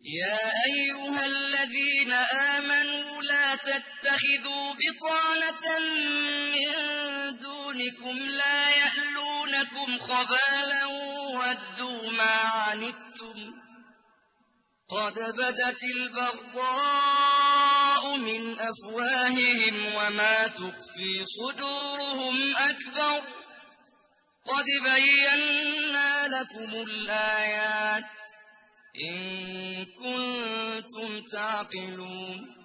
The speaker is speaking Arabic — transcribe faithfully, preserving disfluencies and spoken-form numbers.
يا أيها الذين آمنوا لا تتخذوا بطانة من دونكم لا يألونكم خبالا ودوا ما عنتم قد بدت البغضاء من أفواههم وما تخفي صدورهم أكبر قد بينا لكم الآيات إن كنتم تعقلون